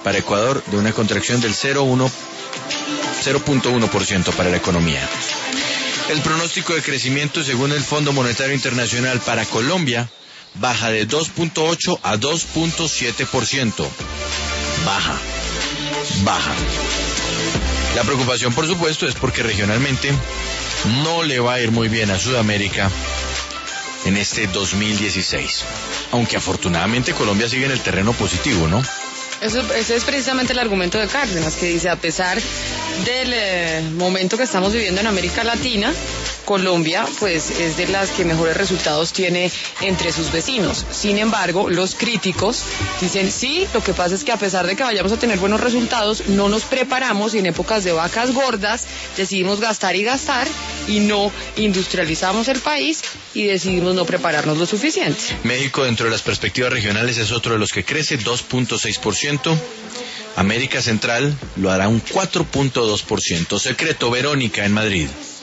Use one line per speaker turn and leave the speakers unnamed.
para Ecuador, de una contracción del 0.1% para la economía. El pronóstico de crecimiento según el Fondo Monetario Internacional para Colombia baja de 2.8 a 2.7%. Baja. La preocupación, por supuesto, es porque regionalmente no le va a ir muy bien a Sudamérica en este 2016. Aunque afortunadamente Colombia sigue en el terreno positivo, ¿no?
Ese es precisamente el argumento de Cárdenas, que dice, a pesar del momento que estamos viviendo en América Latina, Colombia pues es de las que mejores resultados tiene entre sus vecinos. Sin embargo, los críticos dicen, sí, lo que pasa es que a pesar de que vayamos a tener buenos resultados, no nos preparamos y en épocas de vacas gordas decidimos gastar y no industrializamos el país y decidimos no prepararnos lo suficiente.
México, dentro de las perspectivas regionales, es otro de los que crece, 2.6%. América Central lo hará un 4.2%. Secreto, Verónica, en Madrid.